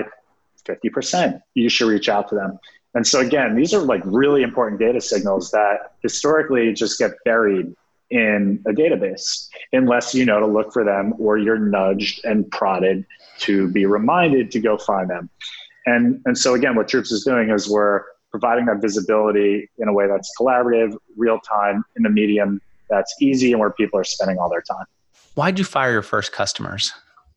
50%. You should reach out to them. And so again, these are like really important data signals that historically just get buried in a database unless you know to look for them, or you're nudged and prodded to be reminded to go find them. And so again, what Troops is doing is we're providing that visibility in a way that's collaborative, real time, in a medium that's easy and where people are spending all their time. Why'd you fire your first customers?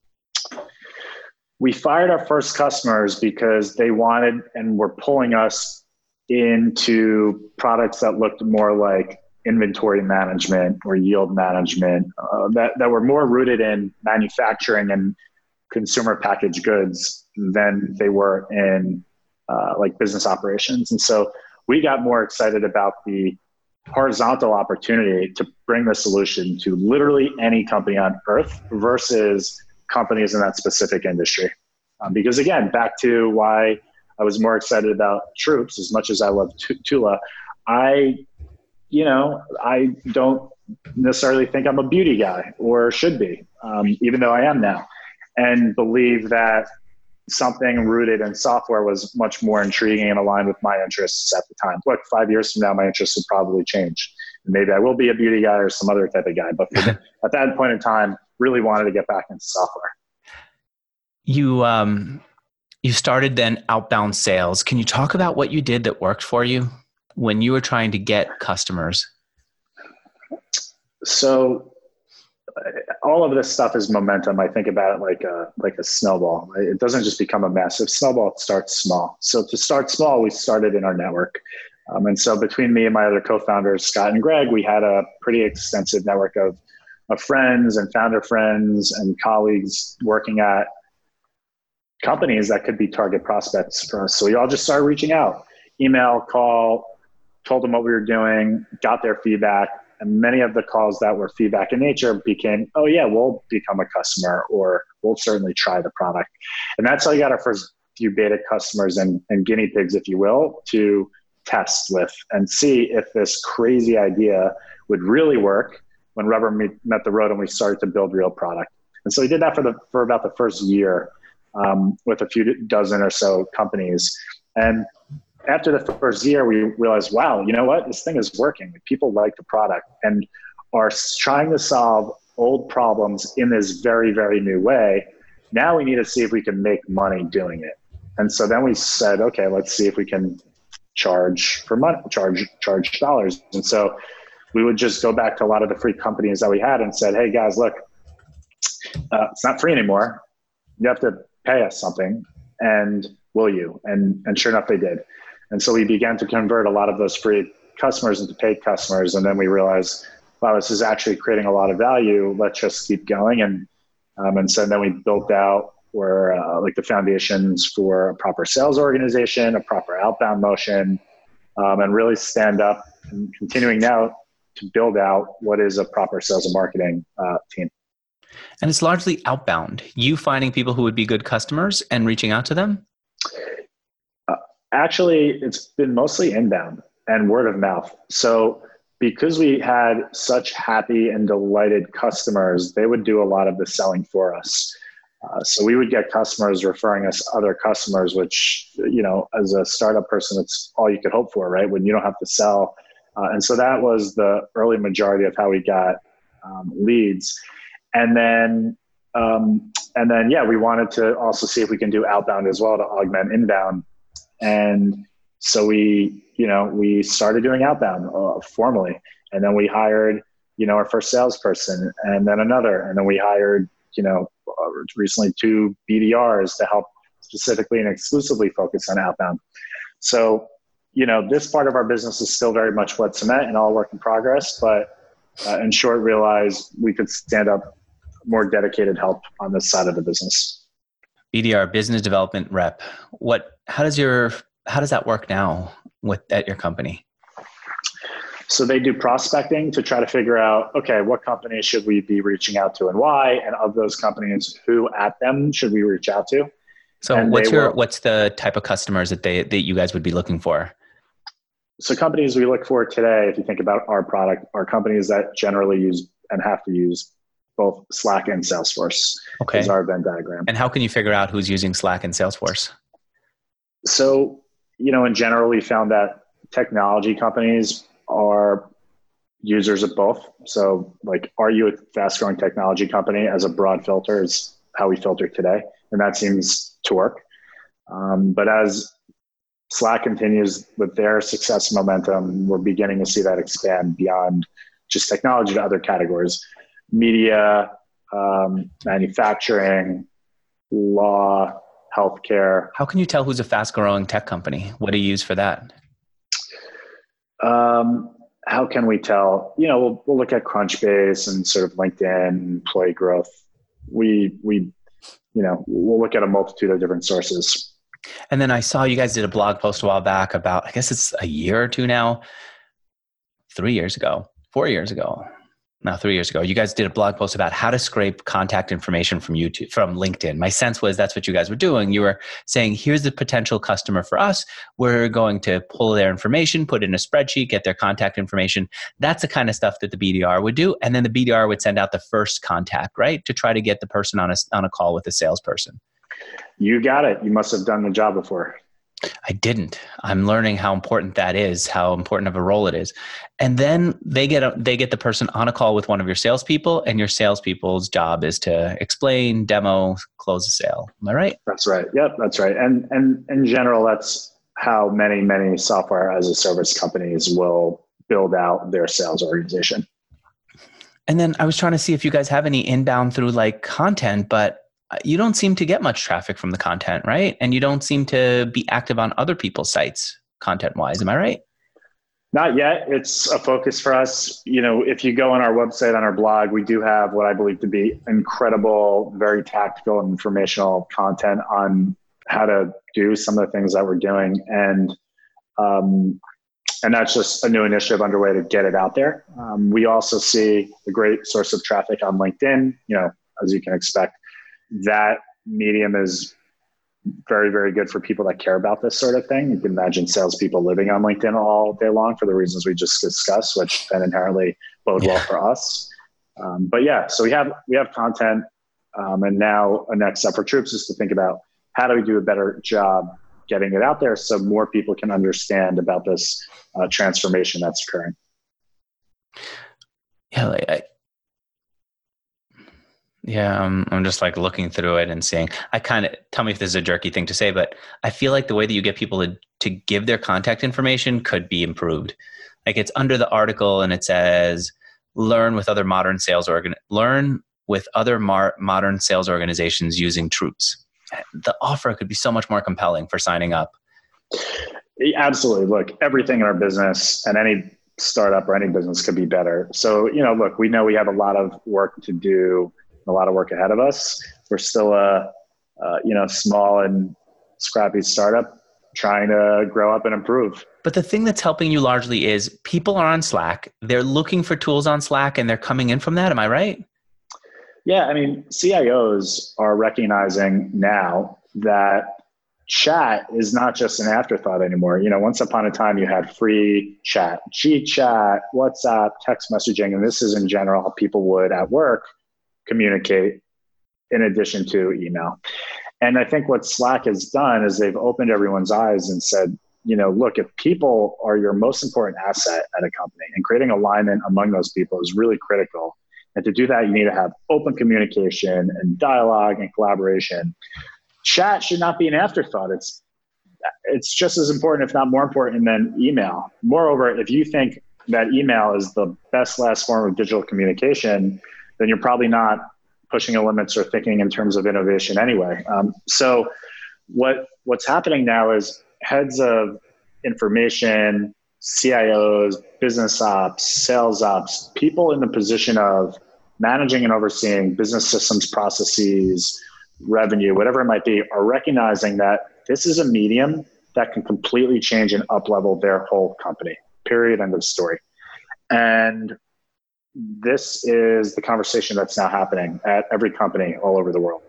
We fired our first customers because they wanted and were pulling us into products that looked more like inventory management or yield management, that were more rooted in manufacturing and consumer packaged goods than they were in like business operations. And so we got more excited about the horizontal opportunity to bring the solution to literally any company on earth versus companies in that specific industry. Because again, back to why I was more excited about Troops, as much as I love Tula, I don't necessarily think I'm a beauty guy or should be, even though I am now, and believe that something rooted in software was much more intriguing and aligned with my interests at the time. Look, 5 years from now, my interests will probably change. Maybe I will be a beauty guy or some other type of guy, but at that point in time, really wanted to get back into software. You You started then outbound sales. Can you talk about what you did that worked for you when you were trying to get customers? So all of this stuff is momentum. I think about it like a snowball. It doesn't just become a massive snowball. It starts small. So to start small, we started in our network. And so between me and my other co-founders, Scott and Greg, we had a pretty extensive network of friends and founder friends and colleagues working at companies that could be target prospects for us. So we all just started reaching out, email, call, told them what we were doing, got their feedback. And many of the calls that were feedback in nature became, oh yeah, we'll become a customer, or we'll certainly try the product. And that's how we got our first few beta customers and guinea pigs, if you will, to test with and see if this crazy idea would really work when rubber met the road and we started to build real product. And so we did that for about the first year with a few dozen or so companies. And after the first year, we realized, wow, you know what? This thing is working. People like the product and are trying to solve old problems in this very, very new way. Now we need to see if we can make money doing it. And so then we said, okay, let's see if we can charge for money, charge dollars. And so we would just go back to a lot of the free companies that we had and said, hey guys, look, it's not free anymore. You have to pay us something, and will you? And sure enough, they did. And so we began to convert a lot of those free customers into paid customers. And then we realized, wow, this is actually creating a lot of value. Let's just keep going. And so then we built out like the foundations for a proper sales organization, a proper outbound motion, and really stand up and continuing now to build out what is a proper sales and marketing team. And it's largely outbound. You finding people who would be good customers and reaching out to them? Actually, it's been mostly inbound and word of mouth. So because we had such happy and delighted customers, they would do a lot of the selling for us. So we would get customers referring us other customers, which, you know, as a startup person, it's all you could hope for, right? When you don't have to sell. And so that was the early majority of how we got leads. And then, yeah, we wanted to also see if we can do outbound as well to augment inbound. And so we started doing outbound formally. And then we hired, our first salesperson, and then another. And then we hired, recently 2 BDRs to help specifically and exclusively focus on outbound. So, this part of our business is still very much wet cement and all work in progress, but in short, realized we could stand up more dedicated help on this side of the business. BDR, business development rep. How does that work now at your company? So they do prospecting to try to figure out, okay, what companies should we be reaching out to and why? And of those companies, who at them should we reach out to? So what's the type of customers that you guys would be looking for? So companies we look for today, if you think about our product, are companies that generally use and have to use both Slack and Salesforce. Okay. Is our Venn diagram. And how can you figure out who's using Slack and Salesforce? So, in general, we found that technology companies are users of both. So like, are you a fast growing technology company? As a broad filter is how we filter today. And that seems to work. But as Slack continues with their success momentum, we're beginning to see that expand beyond just technology to other categories: media, manufacturing, law, healthcare. How can you tell who's a fast growing tech company? What do you use for that? How can we tell? We'll look at Crunchbase and sort of LinkedIn, employee growth. We'll look at a multitude of different sources. And then I saw you guys did a blog post a while back about, I guess it's a year or two now, 3 years ago, 4 years ago. Now, 3 years ago, you guys did a blog post about how to scrape contact information from LinkedIn. My sense was that's what you guys were doing. You were saying, here's the potential customer for us. We're going to pull their information, put it in a spreadsheet, get their contact information. That's the kind of stuff that the BDR would do. And then the BDR would send out the first contact, right? To try to get the person on a call with a salesperson. You got it. You must have done the job before. I didn't. I'm learning how important that is, how important of a role it is. And then they get the person on a call with one of your salespeople, and your salespeople's job is to explain, demo, close a sale. Am I right? That's right. Yep, that's right. And in general, that's how many software as a service companies will build out their sales organization. And then I was trying to see if you guys have any inbound through like content, but you don't seem to get much traffic from the content, right? And you don't seem to be active on other people's sites content-wise. Am I right? Not yet. It's a focus for us. You know, if you go on our website, on our blog, we do have what I believe to be incredible, very tactical and informational content on how to do some of the things that we're doing. And that's just a new initiative underway to get it out there. We also see a great source of traffic on LinkedIn. You know, as you can expect, that medium is very, very good for people that care about this sort of thing. You can imagine salespeople living on LinkedIn all day long for the reasons we just discussed, which then inherently bode well for us. But yeah, so we have content, and now a next step for Troops is to think about how do we do a better job getting it out there so more people can understand about this transformation that's occurring. Yeah, I'm just like looking through it and seeing, tell me if this is a jerky thing to say, but I feel like the way that you get people to give their contact information could be improved. Like it's under the article and it says, learn with other modern sales organizations using Troops. The offer could be so much more compelling for signing up. Absolutely. Look, everything in our business and any startup or any business could be better. So, you know, look, we know we have a lot of work to do, a lot of work ahead of us. We're still a small and scrappy startup trying to grow up and improve. But the thing that's helping you largely is people are on Slack. They're looking for tools on Slack and they're coming in from that. Am I right? Yeah. I mean, CIOs are recognizing now that chat is not just an afterthought anymore. You know, once upon a time you had free chat, GChat, WhatsApp, text messaging, and this is in general how people would at work communicate in addition to email. And I think what Slack has done is they've opened everyone's eyes and said, you know, look, if people are your most important asset at a company, and creating alignment among those people is really critical. And to do that, you need to have open communication and dialogue and collaboration. Chat should not be an afterthought. It's just as important, if not more important, than email. Moreover, if you think that email is the best last form of digital communication, then you're probably not pushing the limits or thinking in terms of innovation anyway. So what's happening now is heads of information, CIOs, business ops, sales ops, people in the position of managing and overseeing business systems, processes, revenue, whatever it might be, are recognizing that this is a medium that can completely change and up-level their whole company, period, end of story. And this is the conversation that's now happening at every company all over the world.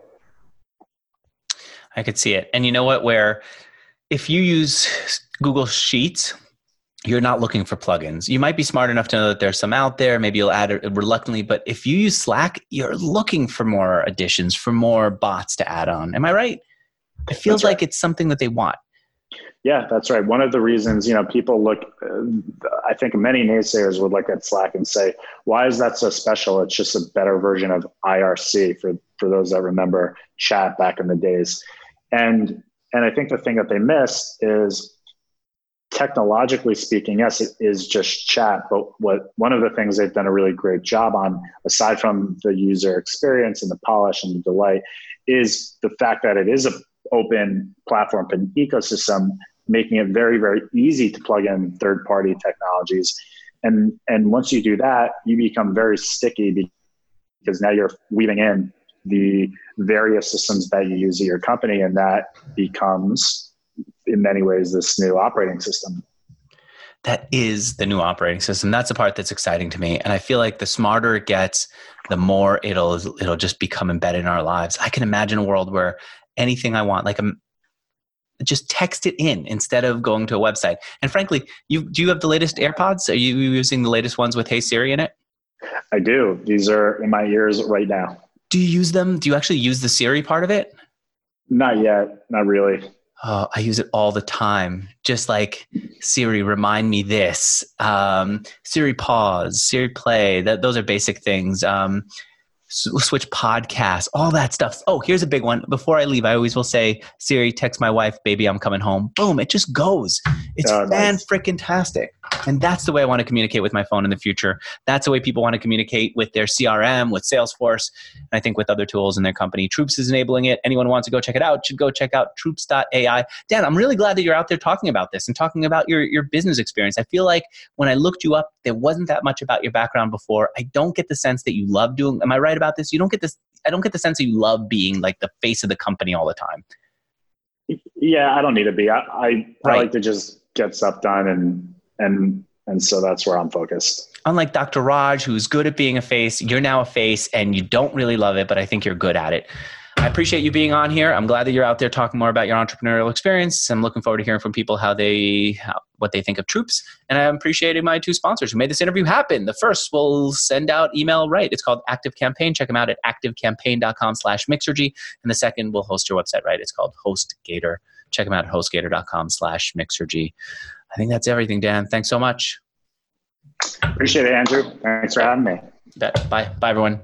I could see it. And you know what, where if you use Google Sheets, you're not looking for plugins. You might be smart enough to know that there's some out there. Maybe you'll add it reluctantly, but if you use Slack, you're looking for more additions, for more bots to add on. Am I right? It feels like it's something that they want. Yeah, that's right. One of the reasons, you know, people look, I think many naysayers would look at Slack and say, why is that so special? It's just a better version of IRC for those that remember chat back in the days. And I think the thing that they miss is, technologically speaking, yes, it is just chat, but one of the things they've done a really great job on, aside from the user experience and the polish and the delight, is the fact that it is an open platform and ecosystem, making it very, very easy to plug in third-party technologies. And once you do that, you become very sticky because now you're weaving in the various systems that you use at your company, and that becomes, in many ways, this new operating system. That is the new operating system. That's the part that's exciting to me. And I feel like the smarter it gets, the more it'll just become embedded in our lives. I can imagine a world where anything I want, just text it in instead of going to a website. And frankly, do you have the latest AirPods? Are you using the latest ones with Hey Siri in it? I do. These are in my ears right now. Do you use them? Do you actually use the Siri part of it? Not yet. Not really. Oh, I use it all the time. Just like Siri, remind me this. Siri, pause. Siri, play. Those are basic things. Switch podcasts, all that stuff. Oh, here's a big one. Before I leave, I always will say, Siri, text my wife, baby, I'm coming home. Boom, it just goes. It's fan-freaking-tastic. And that's the way I want to communicate with my phone in the future. That's the way people want to communicate with their CRM, with Salesforce, and I think with other tools in their company. Troops is enabling it. Anyone who wants to go check it out should go check out troops.ai. Dan, I'm really glad that you're out there talking about this and talking about your business experience. I feel like when I looked you up, there wasn't that much about your background before. I don't get the sense that you love doing, am I right about this? You don't get this, I don't get the sense that you love being like the face of the company all the time. Yeah, I don't need to be. I like to just get stuff done and so that's where I'm focused. Unlike Dr. Raj, who's good at being a face, you're now a face and you don't really love it, but I think you're good at it. I appreciate you being on here. I'm glad that you're out there talking more about your entrepreneurial experience. I'm looking forward to hearing from people what they think of Troops. And I'm appreciating my two sponsors who made this interview happen. The first will send out email right. It's called Active Campaign. Check them out at activecampaign.com/Mixergy. And the second will host your website right. It's called HostGator. Check them out at hostgator.com/Mixergy. I think that's everything, Dan. Thanks so much. Appreciate it, Andrew. Thanks for having me. Bye. Bye, everyone.